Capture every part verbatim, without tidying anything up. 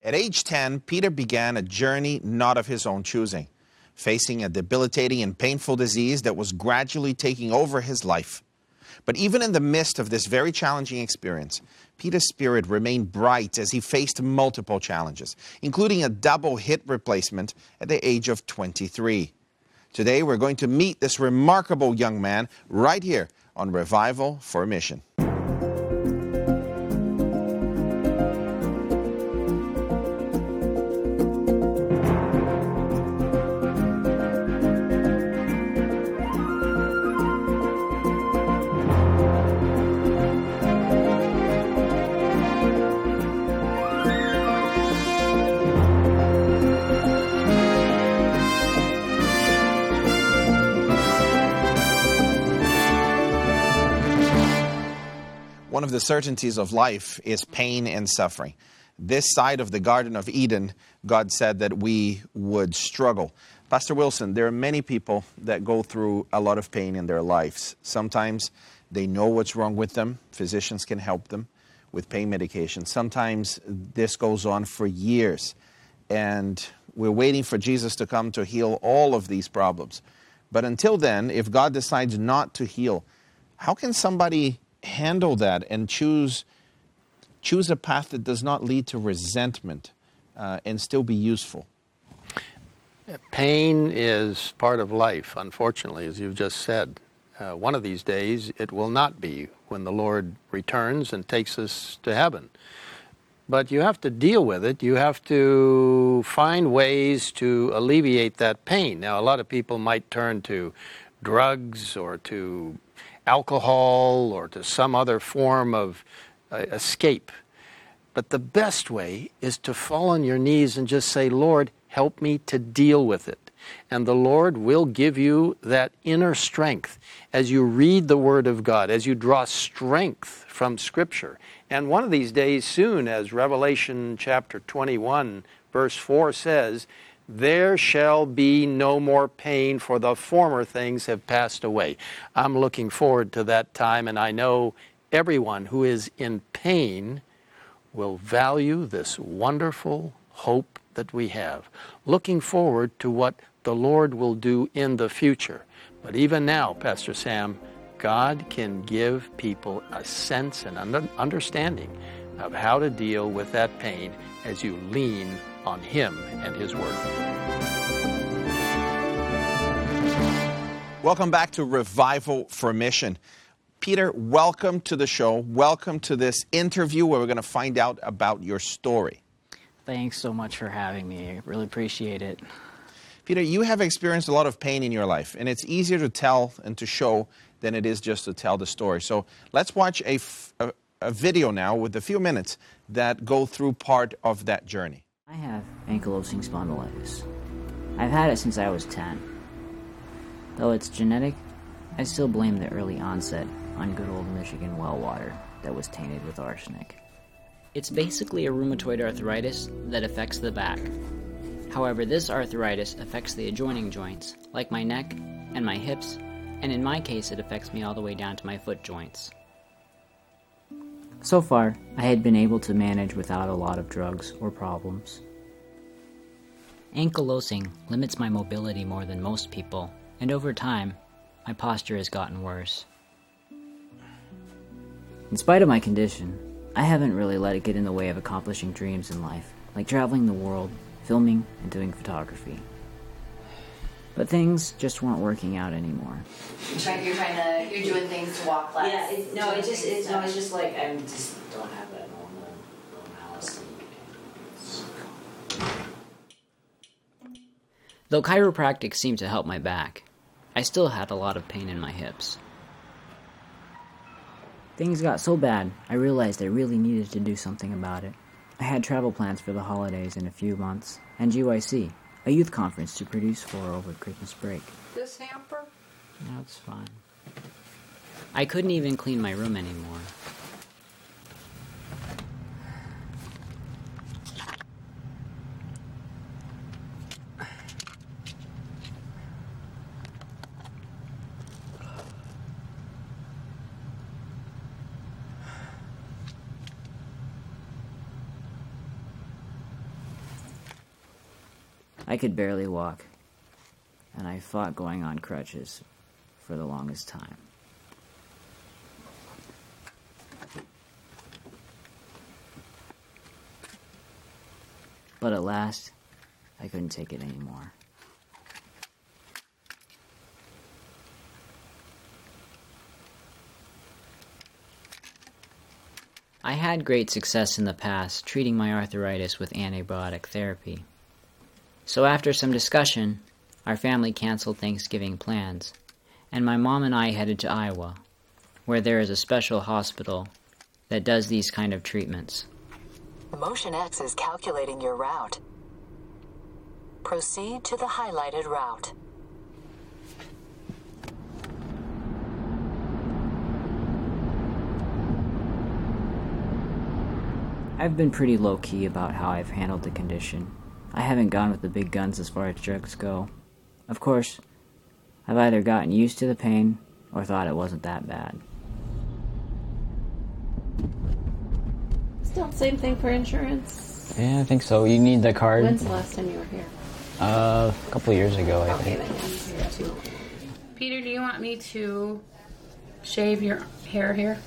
At age ten, Peter began a journey not of his own choosing, facing a debilitating and painful disease that was gradually taking over his life. But even in the midst of this very challenging experience, Peter's spirit remained bright as he faced multiple challenges, including a double hip replacement at the age of twenty-three. Today, we're going to meet this remarkable young man right here on Revival for Mission. One of the certainties of life is pain and suffering. This side of the Garden of Eden, God said that we would struggle. Pastor Wilson, there are many people that go through a lot of pain in their lives. Sometimes they know what's wrong with them. Physicians can help them with pain medication. Sometimes this goes on for years, and we're waiting for Jesus to come to heal all of these problems. But until then, if God decides not to heal, how can somebody handle that and choose choose a path that does not lead to resentment uh, and still be useful? Pain is part of life, unfortunately, as you've just said. Uh, one of these days, it will not be when the Lord returns and takes us to heaven. But you have to deal with it. You have to find ways to alleviate that pain. Now, a lot of people might turn to drugs or to alcohol or to some other form of uh, escape. But the best way is to fall on your knees and just say, Lord, help me to deal with it. And the Lord will give you that inner strength as you read the Word of God, as you draw strength from Scripture. And one of these days soon, as Revelation chapter twenty-one, verse four says, there shall be no more pain, for the former things have passed away. I'm looking forward to that time, and I know everyone who is in pain will value this wonderful hope that we have, looking forward to what the Lord will do in the future. But even now, Pastor Sam, God can give people a sense and under understanding of how to deal with that pain as you lean on Him and His Word. Welcome back to Revival for Mission. Peter, welcome to the show. Welcome to this interview where we're going to find out about your story. Thanks so much for having me. I really appreciate it. Peter, you have experienced a lot of pain in your life, and it's easier to tell and to show than it is just to tell the story. So let's watch a, f a, a video now with a few minutes that go through part of that journey. I have ankylosing spondylitis. I've had it since I was ten. Though it's genetic, I still blame the early onset on good old Michigan well water that was tainted with arsenic. It's basically a rheumatoid arthritis that affects the back. However, this arthritis affects the adjoining joints, like my neck and my hips, and in my case it affects me all the way down to my foot joints. So far, I had been able to manage without a lot of drugs or problems. Ankylosing limits my mobility more than most people, and over time, my posture has gotten worse. In spite of my condition, I haven't really let it get in the way of accomplishing dreams in life, like traveling the world, filming, and doing photography. But things just weren't working out anymore. You're trying, you're trying to, you're doing things to walk less. Yeah, it, no, it just, it's, no, it's just like, I just don't have that normal, normalcy. Though chiropractic seemed to help my back, I still had a lot of pain in my hips. Things got so bad, I realized I really needed to do something about it. I had travel plans for the holidays in a few months, and U I C, a youth conference to produce for over Christmas break. This hamper? No, it's fine. I couldn't even clean my room anymore. I could barely walk, and I fought going on crutches for the longest time. But at last, I couldn't take it anymore. I had great success in the past treating my arthritis with antibiotic therapy. So after some discussion, our family canceled Thanksgiving plans, and my mom and I headed to Iowa, where there is a special hospital that does these kind of treatments. Motion X is calculating your route. Proceed to the highlighted route. I've been pretty low-key about how I've handled the condition. I haven't gone with the big guns as far as drugs go. Of course, I've either gotten used to the pain or thought it wasn't that bad. Still same thing for insurance? Yeah, I think so. You need the card. When's the last time you were here? Uh, a couple years ago, I Okay, think. then he's here too. Peter, do you want me to shave your hair here?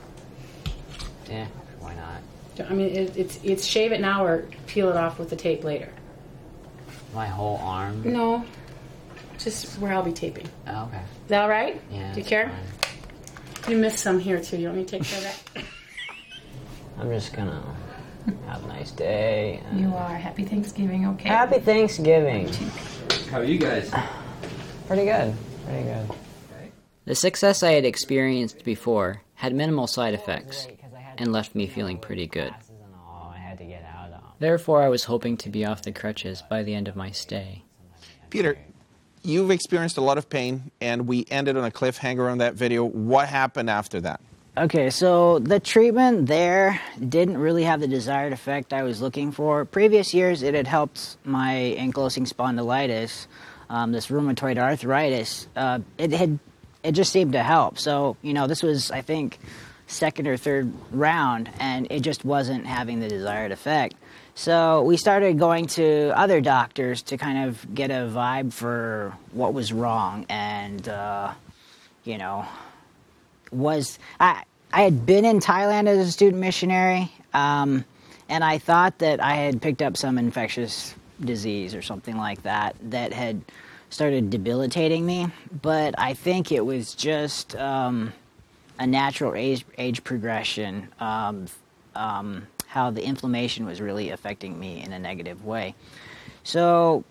Yeah, why not? I mean, it, it's it's shave it now or peel it off with the tape later. My whole arm? No, just where I'll be taping. Oh, okay. Is that all right? Yeah. Do you care? Fine. You missed some here too. You want me to take care of that? I'm just gonna have a nice day. and- You are. Happy Thanksgiving. Okay. Happy Thanksgiving. How are you guys? Pretty good. Pretty good. The success I had experienced before had minimal side effects and left me feeling pretty good. I had to get out of. Therefore, I was hoping to be off the crutches by the end of my stay. Peter, you've experienced a lot of pain, and we ended on a cliffhanger on that video. What happened after that? Okay, so the treatment there didn't really have the desired effect I was looking for. Previous years, it had helped my ankylosing spondylitis, um, this rheumatoid arthritis. Uh, it had, it just seemed to help. So, you know, this was, I think, second or third round, and it just wasn't having the desired effect. So we started going to other doctors to kind of get a vibe for what was wrong, and, uh, you know... was I I had been in Thailand as a student missionary, um, and I thought that I had picked up some infectious disease or something like that that had started debilitating me. But I think it was just um, a natural age, age progression, um, um, how the inflammation was really affecting me in a negative way. So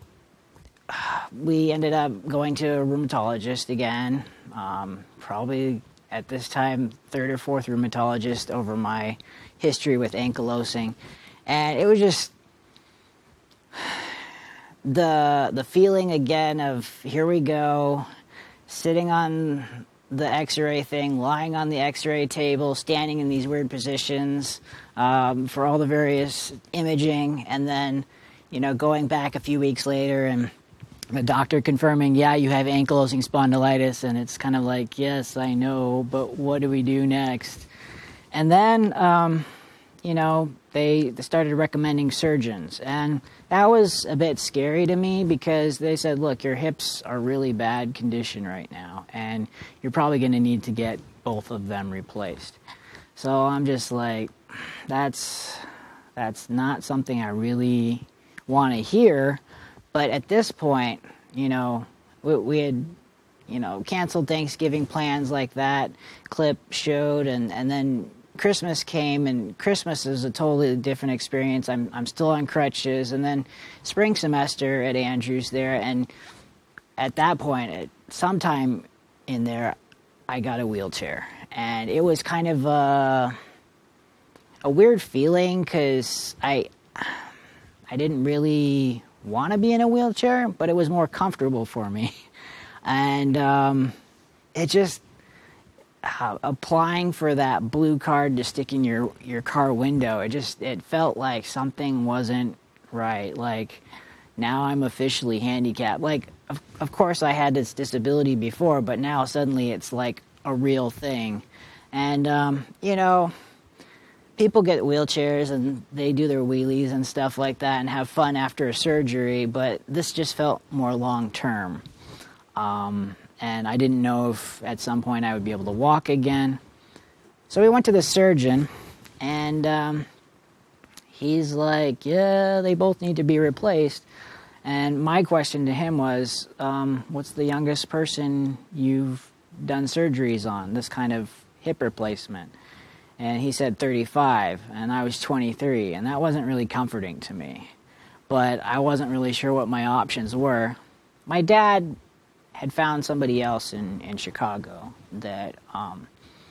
we ended up going to a rheumatologist again, um, probably at this time, third or fourth rheumatologist over my history with ankylosing. And it was just the the feeling again of, here we go, sitting on the x-ray thing, lying on the x-ray table, standing in these weird positions um, for all the various imaging, and then, you know, going back a few weeks later and the doctor confirming, yeah, you have ankylosing spondylitis, and it's kind of like, yes, I know, but what do we do next? And then, um, you know, they, they started recommending surgeons, and that was a bit scary to me because they said, look, your hips are really bad condition right now, and you're probably going to need to get both of them replaced. So I'm just like, that's that's not something I really want to hear. But at this point, you know, we, we had, you know, canceled Thanksgiving plans like that clip showed, and, and then Christmas came, and Christmas is a totally different experience. I'm I'm still on crutches, and then spring semester at Andrews there, and at that point, at sometime in there, I got a wheelchair, and it was kind of a, a weird feeling because I I didn't really want to be in a wheelchair, but it was more comfortable for me. And um, it just, uh, applying for that blue card to stick in your, your car window, it just, it felt like something wasn't right. Like, now I'm officially handicapped. Like, of, of course I had this disability before, but now suddenly it's like a real thing. And, um, you know, people get wheelchairs and they do their wheelies and stuff like that and have fun after a surgery, but this just felt more long term. Um, and I didn't know if at some point I would be able to walk again. So we went to the surgeon, and um, he's like, yeah, they both need to be replaced. And my question to him was, um, what's the youngest person you've done surgeries on, this kind of hip replacement? And he said thirty-five, and I was twenty-three, and that wasn't really comforting to me. But I wasn't really sure what my options were. My dad had found somebody else in, in Chicago that um,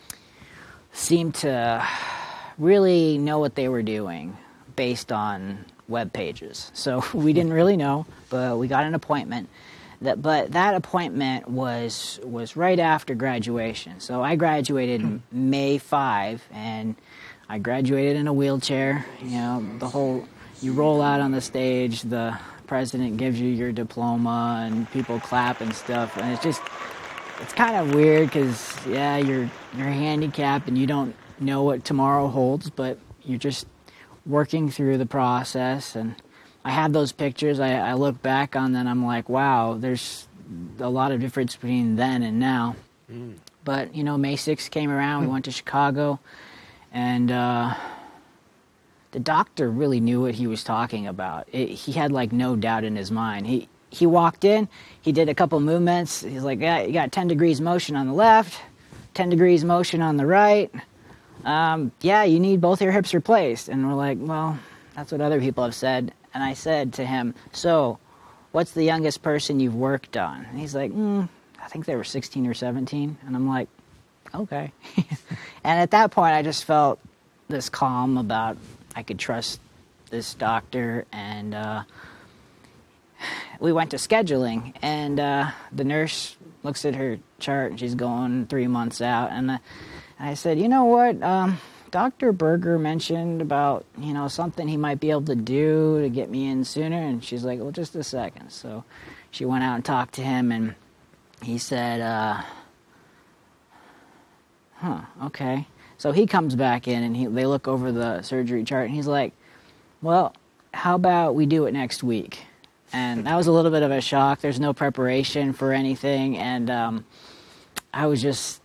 seemed to really know what they were doing based on web pages. So we didn't really know, but we got an appointment. That, but that appointment was was right after graduation. So I graduated May fifth, and I graduated in a wheelchair. You know, the whole, you roll out on the stage, the president gives you your diploma, and people clap and stuff. And it's just, it's kind of weird because, yeah, you're you're handicapped and you don't know what tomorrow holds, but you're just working through the process. And I have those pictures. I, I look back on them, I'm like, wow, there's a lot of difference between then and now. Mm. But, you know, May sixth came around, we went to Chicago, and uh, the doctor really knew what he was talking about. It, he had, like, no doubt in his mind. He he walked in, he did a couple movements, he's like, yeah, you got ten degrees motion on the left, ten degrees motion on the right. Um, yeah, you need both your hips replaced. And we're like, well, that's what other people have said. And I said to him, so what's the youngest person you've worked on? And he's like, mm, I think they were sixteen or seventeen. And I'm like, okay. And at that point, I just felt this calm about I could trust this doctor. And uh, we went to scheduling. And uh, the nurse looks at her chart, and she's going three months out. And uh, I said, you know what? Um, Doctor Berger mentioned about, you know, something he might be able to do to get me in sooner. And she's like, well, just a second. So she went out and talked to him, and he said, uh, huh, okay. So he comes back in, and he, they look over the surgery chart, and he's like, well, how about we do it next week? And that was a little bit of a shock. There's no preparation for anything, and um, I was just...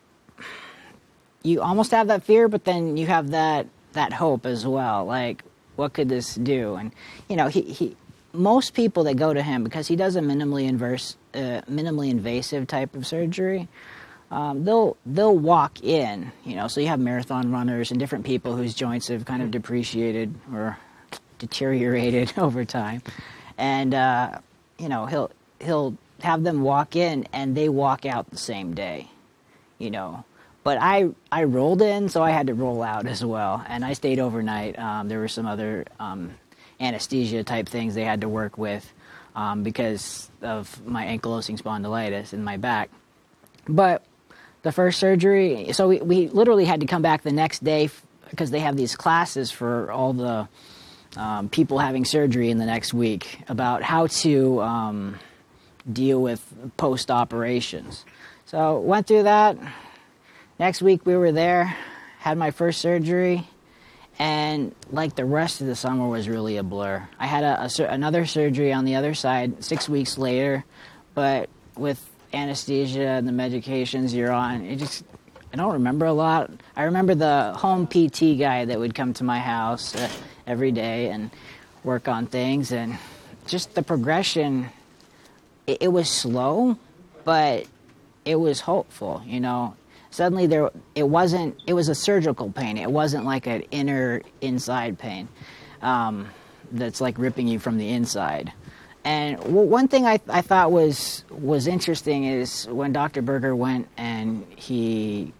You almost have that fear, but then you have that, that hope as well. Like, what could this do? And, you know, he, he most people that go to him, because he does a minimally inverse, uh, minimally invasive type of surgery, um, they'll they'll walk in, you know. So you have marathon runners and different people whose joints have kind of depreciated or deteriorated over time. And, uh, you know, he'll he'll have them walk in, and they walk out the same day, you know. But I, I rolled in, so I had to roll out as well. And I stayed overnight. Um, there were some other um, anesthesia-type things they had to work with um, because of my ankylosing spondylitis in my back. But the first surgery, so we, we literally had to come back the next day because they have these classes for all the um, people having surgery in the next week about how to um, deal with post-operations. So went through that. Next week we were there, had my first surgery, and like the rest of the summer was really a blur. I had a, a, another surgery on the other side six weeks later, but with anesthesia and the medications you're on, it just, I don't remember a lot. I remember the home P T guy that would come to my house uh, every day and work on things, and just the progression, it, it was slow, but it was hopeful, you know. Suddenly there, it wasn't, it was a surgical pain. It wasn't like an inner inside pain um, that's like ripping you from the inside. And w- one thing I, I thought was was interesting is when Doctor Berger went and he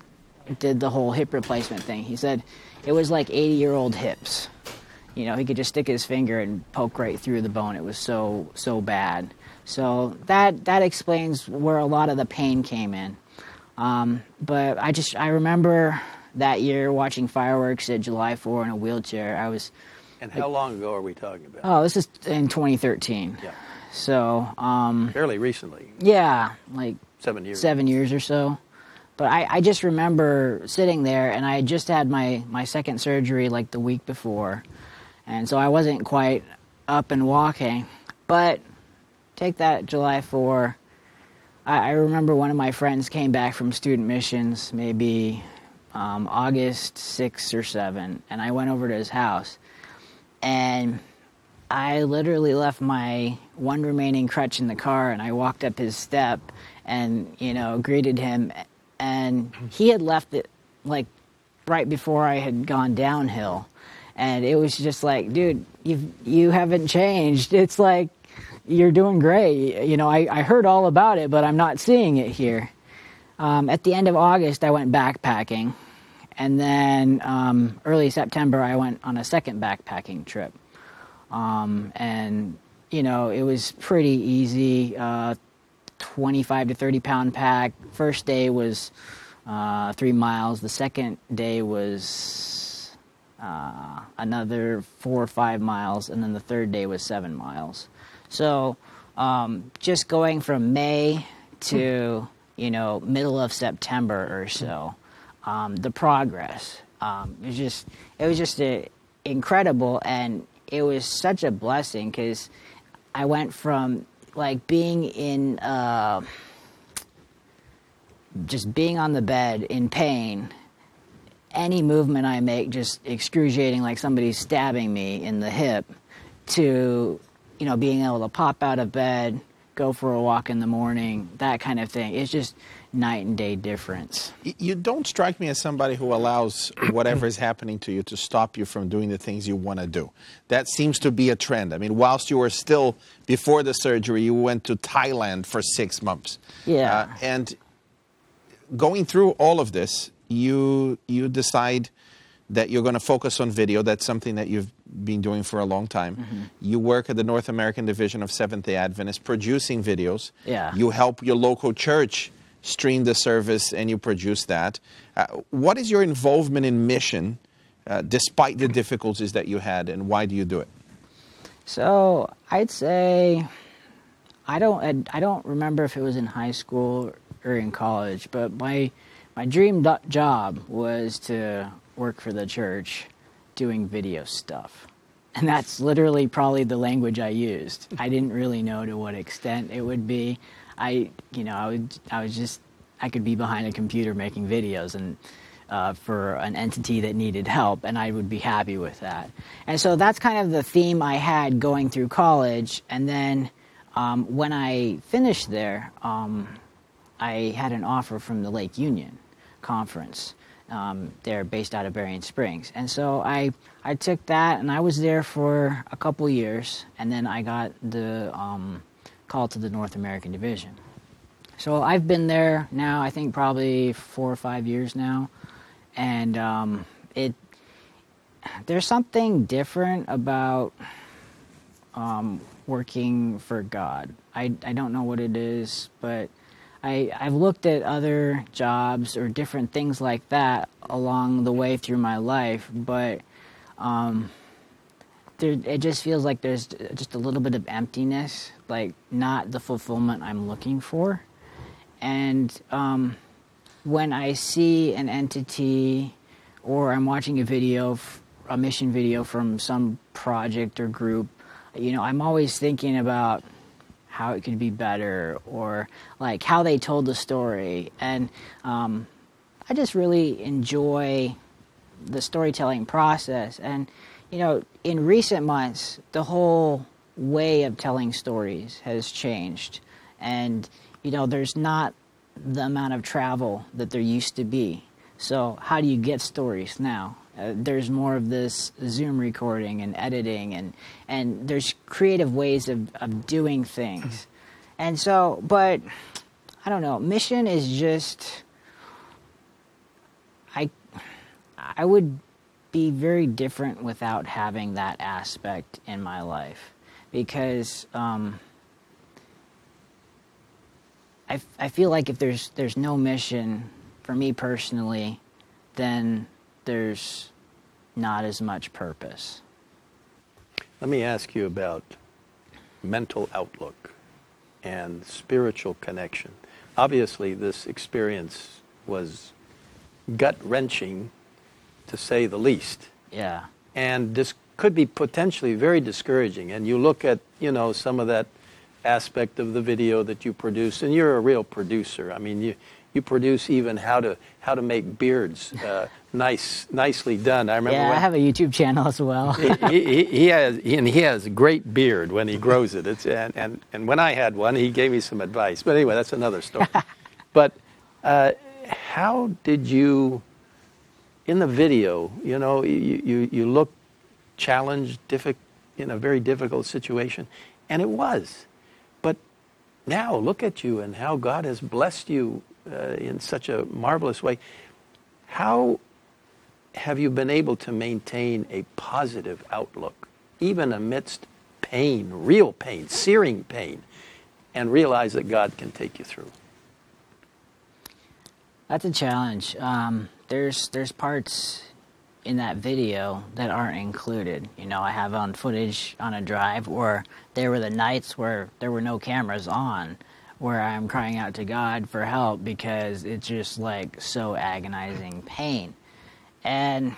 did the whole hip replacement thing, he said it was like eighty-year-old hips. You know, he could just stick his finger and poke right through the bone. It was so, so bad. So that that explains where a lot of the pain came in. Um, but I just, I remember that year watching fireworks at July fourth in a wheelchair. I was... And how like, long ago are we talking about? Oh, this is in twenty thirteen. Yeah. So, um... fairly recently. Yeah, like... Seven years. Seven years or so. but I, I just remember sitting there, and I had just had my, my second surgery like the week before, and so I wasn't quite up and walking. But take that July fourth, I, I remember one of my friends came back from student missions, maybe um, August sixth or seventh, and I went over to his house, and I literally left my one remaining crutch in the car, and I walked up his step and, you know, greeted him. And he had left it, like, right before I had gone downhill. And it was just like, dude, you've, you haven't changed. It's like, you're doing great. You know, I, I heard all about it, but I'm not seeing it here. Um, at the end of August, I went backpacking. And then um, early September, I went on a second backpacking trip. Um, and, you know, it was pretty easy, uh, twenty-five to thirty pound pack. First day was uh, three miles. The second day was uh, another four or five miles. And then the third day was seven miles. So um, just going from May to, you know, middle of September or so, um, the progress, um, it was just, it was just a, incredible. And it was such a blessing because I went from like being in, uh, just being on the bed in pain, any movement I make just excruciating, like somebody's stabbing me in the hip, to, you know, being able to pop out of bed, go for a walk in the morning, that kind of thing. It's just night and day difference. You don't strike me as somebody who allows whatever is happening to you to stop you from doing the things you want to do. That seems to be a trend. I mean, whilst you were still, before the surgery, you went to Thailand for six months. Yeah. Uh, and going through all of this, you you decide that you're going to focus on video. That's something that you've been doing for a long time. Mm-hmm. You work at the North American Division of Seventh-day Adventists, producing videos. Yeah. You help your local church stream the service, and you produce that. Uh, what is your involvement in mission, uh, despite the difficulties that you had, and why do you do it? So I'd say I don't I don't remember if it was in high school or in college, but my my dream do- job was to work for the church doing video stuff. And that's literally probably the language I used. I didn't really know to what extent it would be. I, you know, I would, I was just, I could be behind a computer making videos and uh, for an entity that needed help, and I would be happy with that. And so that's kind of the theme I had going through college. And then um, when I finished there, um, I had an offer from the Lake Union Conference. Um, they're based out of Berrien Springs. And so I, I took that, and I was there for a couple years, and then I got the um, call to the North American Division. So I've been there now, I think probably four or five years now, and um, it there's something different about um, working for God. I, I don't know what it is, but I, I've looked at other jobs or different things like that along the way through my life, but um, there, it just feels like there's just a little bit of emptiness, like not the fulfillment I'm looking for. And um, when I see an entity or I'm watching a video, a mission video from some project or group, you know, I'm always thinking about how it could be better, or like how they told the story. And um, I just really enjoy the storytelling process. And, you know, in recent months, the whole way of telling stories has changed. And, you know, there's not the amount of travel that there used to be. So how do you get stories now? Uh, there's more of this Zoom recording and editing, and, and there's creative ways of, of doing things. And so, but, I don't know, mission is just, I, I would be very different without having that aspect in my life. Because um, I, I feel like if there's there's no mission, for me personally, then there's not as much purpose. Let me ask you about mental outlook and spiritual connection. Obviously, this experience was gut-wrenching, to say the least. Yeah. And this could be potentially very discouraging. And you look at, you know, some of that aspect of the video that you produce, and you're a real producer. I mean, you you produce even how to how to make beards uh, nice, nicely done. I remember. Yeah, when I have a YouTube channel as well. he, he, he has, and he has a great beard when he grows it. It's and, and and when I had one, he gave me some advice. But anyway, that's another story. But uh, how did you, in the video, you know, you you, you look challenged, diffi- in a very difficult situation, and it was. But now look at you and how God has blessed you uh, in such a marvelous way. How have you been able to maintain a positive outlook, even amidst pain, real pain, searing pain, and realize that God can take you through? That's a challenge. Um, there's there's parts in that video that aren't included. You know, I have on footage on a drive where there were the nights where there were no cameras on, where I'm crying out to God for help because it's just like so agonizing pain. And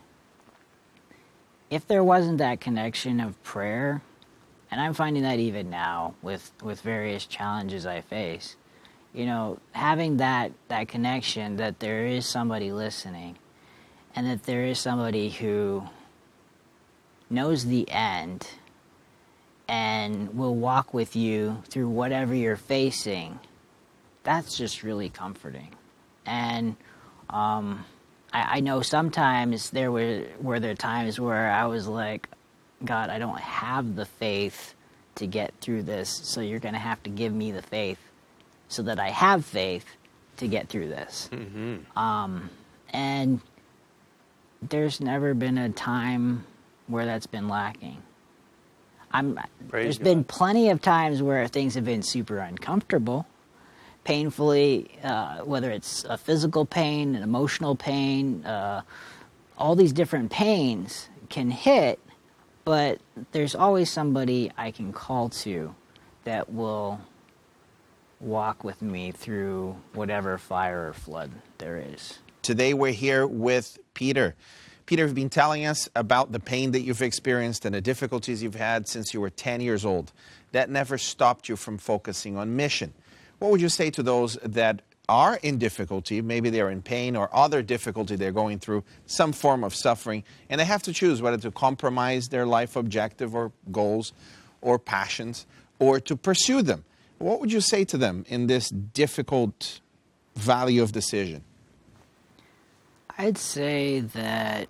if there wasn't that connection of prayer, and I'm finding that even now with, with various challenges I face, you know, having that, that connection that there is somebody listening and that there is somebody who knows the end and will walk with you through whatever you're facing, that's just really comforting. And um, I, I know sometimes there were, were there times where I was like, God, I don't have the faith to get through this, so you're going to have to give me the faith so that I have faith to get through this. Mm-hmm. Um, and there's never been a time where that's been lacking. I'm, there's God. been plenty of times where things have been super uncomfortable, painfully, uh, whether it's a physical pain, an emotional pain, uh, all these different pains can hit, but there's always somebody I can call to that will walk with me through whatever fire or flood there is. Today we're here with Peter. Peter, you've been telling us about the pain that you've experienced and the difficulties you've had since you were ten years old. That never stopped you from focusing on mission. What would you say to those that are in difficulty, maybe they're in pain or other difficulty they're going through, some form of suffering, and they have to choose whether to compromise their life objective or goals or passions or to pursue them? What would you say to them in this difficult valley of decision? I'd say that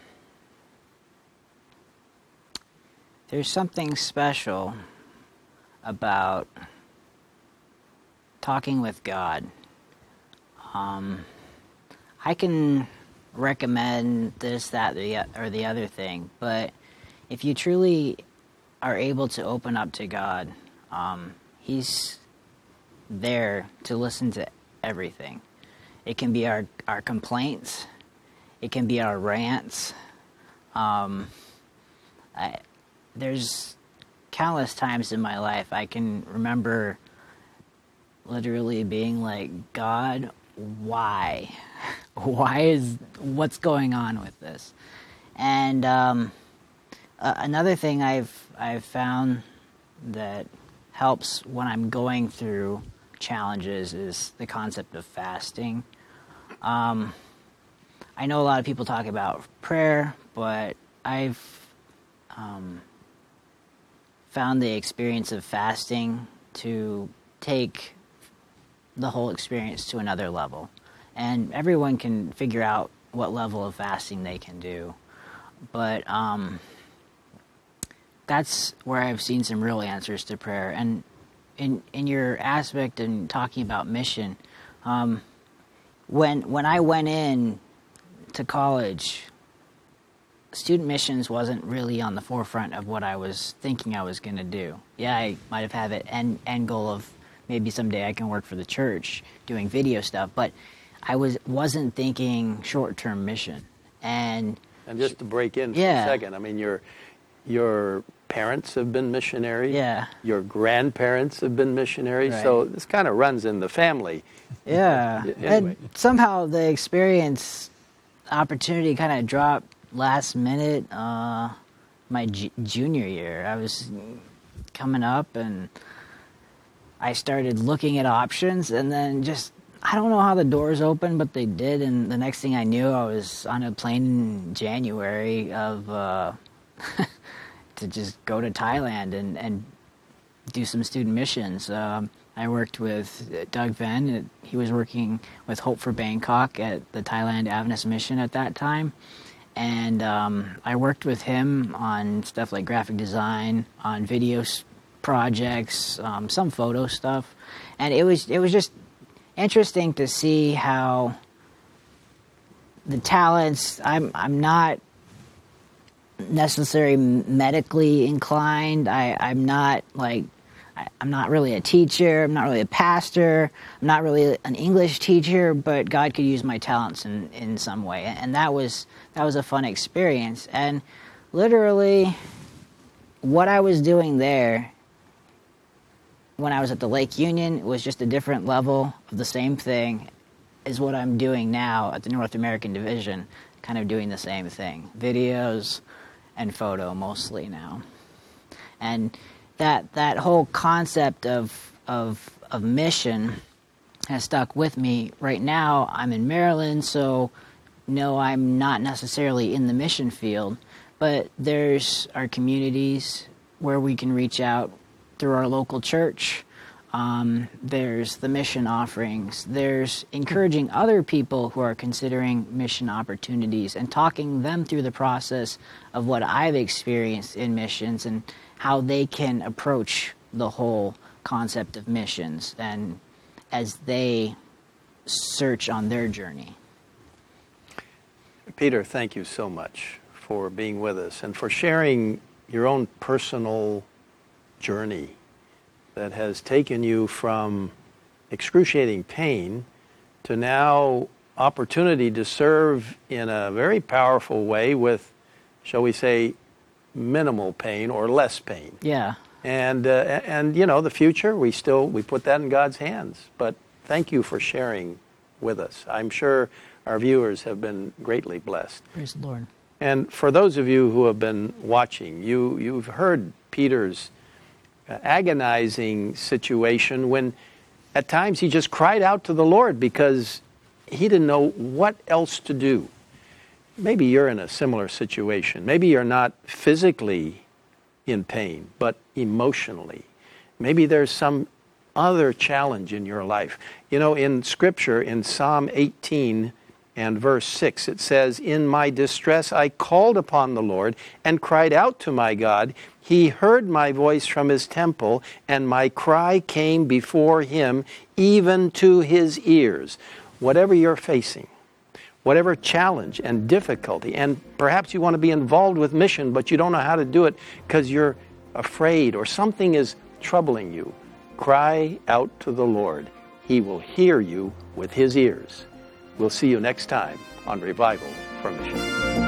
there's something special about talking with God. Um, I can recommend this, that, or the other thing, but if you truly are able to open up to God, um, He's there to listen to everything. It can be our, our complaints. It can be our rants. Um, I, there's countless times in my life I can remember literally being like, God, why? Why is, what's going on with this? And um, uh, another thing I've I've found that helps when I'm going through challenges is the concept of fasting. Um, I know a lot of people talk about prayer, but I've um, found the experience of fasting to take the whole experience to another level. And everyone can figure out what level of fasting they can do. But um, that's where I've seen some real answers to prayer. And in in your aspect in talking about mission, um, when when I went in to college, student missions wasn't really on the forefront of what I was thinking I was going to do. Yeah, I might have had an end, end goal of maybe someday I can work for the church doing video stuff, but I was, wasn't thinking short-term mission. And And just to break in for yeah. a second, I mean, your your parents have been missionaries. Yeah. Your grandparents have been missionaries. Right. So this kind of runs in the family. Yeah. Anyway. And somehow the experience opportunity kind of dropped last minute. Uh, my ju- junior year, I was coming up and I started looking at options, and then just, I don't know how the doors opened, but they did. And the next thing I knew, I was on a plane in January of uh, to just go to Thailand and, and do some student missions. Um, I worked with Doug Venn. He was working with Hope for Bangkok at the Thailand Adventist Mission at that time. And um, I worked with him on stuff like graphic design, on video s- projects, um, some photo stuff. And it was it was just interesting to see how the talents, I'm I'm not necessarily medically inclined. I, I'm not like I, I'm not really a teacher. I'm not really a pastor. I'm not really an English teacher, but God could use my talents in, in some way. And that was that was a fun experience. And literally what I was doing there when I was at the Lake Union was just a different level of the same thing as what I'm doing now at the North American Division, kind of doing the same thing. Videos and photo mostly now. And that that whole concept of of of mission has stuck with me. Right now I'm in Maryland, so no, I'm not necessarily in the mission field, but there's our communities where we can reach out through our local church. Um, there's the mission offerings. There's encouraging other people who are considering mission opportunities and talking them through the process of what I've experienced in missions and how they can approach the whole concept of missions and as they search on their journey. Peter, thank you so much for being with us and for sharing your own personal journey that has taken you from excruciating pain to now opportunity to serve in a very powerful way with, shall we say, minimal pain or less pain. Yeah. And, uh, and you know, the future, we still, we put that in God's hands. But thank you for sharing with us. I'm sure our viewers have been greatly blessed. Praise the Lord. And for those of you who have been watching, you, you've heard Peter's uh, agonizing situation when at times he just cried out to the Lord because he didn't know what else to do. Maybe you're in a similar situation. Maybe you're not physically in pain, but emotionally. Maybe there's some other challenge in your life. You know, in Scripture, in Psalm eighteen and verse six, it says, "In my distress I called upon the Lord and cried out to my God. He heard my voice from his temple, and my cry came before him, even to his ears." Whatever you're facing, whatever challenge and difficulty, and perhaps you want to be involved with mission, but you don't know how to do it because you're afraid or something is troubling you, cry out to the Lord. He will hear you with his ears. We'll see you next time on Revival for Mission.